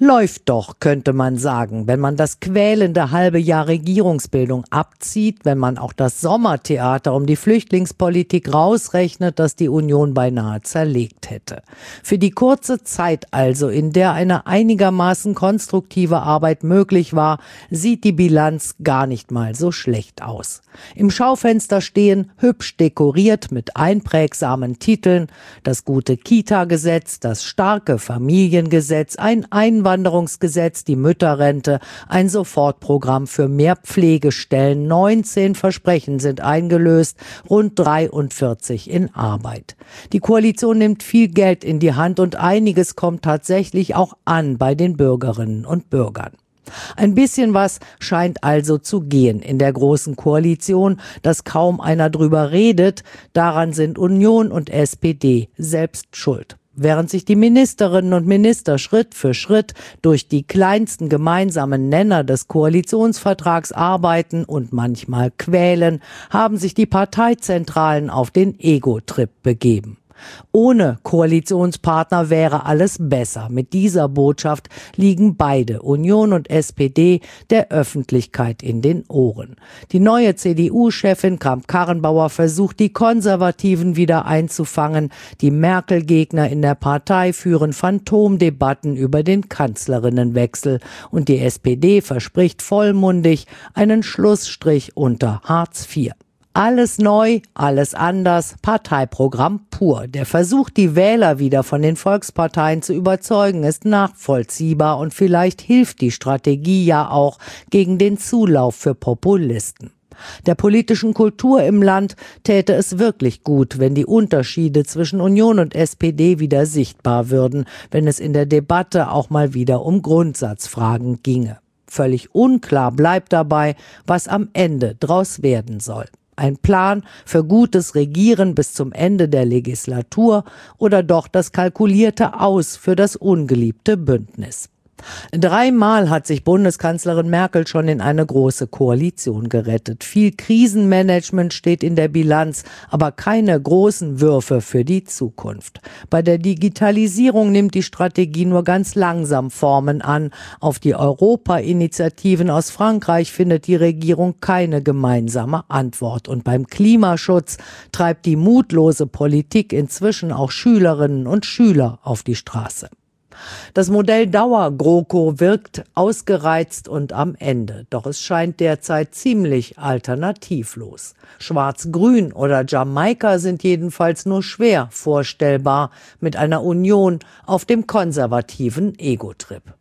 Läuft doch, könnte man sagen, wenn man das quälende halbe Jahr Regierungsbildung abzieht, wenn man auch das Sommertheater um die Flüchtlingspolitik rausrechnet, das die Union beinahe zerlegt hätte. Für die kurze Zeit also, in der eine einigermaßen konstruktive Arbeit möglich war, sieht die Bilanz gar nicht mal so schlecht aus. Im Schaufenster stehen, hübsch dekoriert mit einprägsamen Titeln, das gute Kita-Gesetz, das starke Familiengesetz, ein Einwanderungsgesetz, die Mütterrente, ein Sofortprogramm für mehr Pflegestellen, 19 Versprechen sind eingelöst, rund 43 in Arbeit. Die Koalition nimmt viel Geld in die Hand und einiges kommt tatsächlich auch an bei den Bürgerinnen und Bürgern. Ein bisschen was scheint also zu gehen in der Großen Koalition, dass kaum einer drüber redet, daran sind Union und SPD selbst schuld. Während sich die Ministerinnen und Minister Schritt für Schritt durch die kleinsten gemeinsamen Nenner des Koalitionsvertrags arbeiten und manchmal quälen, haben sich die Parteizentralen auf den Ego-Trip begeben. Ohne Koalitionspartner wäre alles besser. Mit dieser Botschaft liegen beide, Union und SPD, der Öffentlichkeit in den Ohren. Die neue CDU-Chefin Kramp-Karrenbauer versucht, die Konservativen wieder einzufangen. Die Merkel-Gegner in der Partei führen Phantomdebatten über den Kanzlerinnenwechsel. Und die SPD verspricht vollmundig einen Schlussstrich unter Hartz IV. Alles neu, alles anders, Parteiprogramm pur. Der Versuch, die Wähler wieder von den Volksparteien zu überzeugen, ist nachvollziehbar und vielleicht hilft die Strategie ja auch gegen den Zulauf für Populisten. Der politischen Kultur im Land täte es wirklich gut, wenn die Unterschiede zwischen Union und SPD wieder sichtbar würden, wenn es in der Debatte auch mal wieder um Grundsatzfragen ginge. Völlig unklar bleibt dabei, was am Ende draus werden soll. Ein Plan für gutes Regieren bis zum Ende der Legislatur oder doch das kalkulierte Aus für das ungeliebte Bündnis. 3-mal hat sich Bundeskanzlerin Merkel schon in eine große Koalition gerettet. Viel Krisenmanagement steht in der Bilanz, aber keine großen Würfe für die Zukunft. Bei der Digitalisierung nimmt die Strategie nur ganz langsam Formen an. Auf die Europa-Initiativen aus Frankreich findet die Regierung keine gemeinsame Antwort. Und beim Klimaschutz treibt die mutlose Politik inzwischen auch Schülerinnen und Schüler auf die Straße. Das Modell Dauer-GroKo wirkt ausgereizt und am Ende. Doch es scheint derzeit ziemlich alternativlos. Schwarz-Grün oder Jamaika sind jedenfalls nur schwer vorstellbar mit einer Union auf dem konservativen Ego-Trip.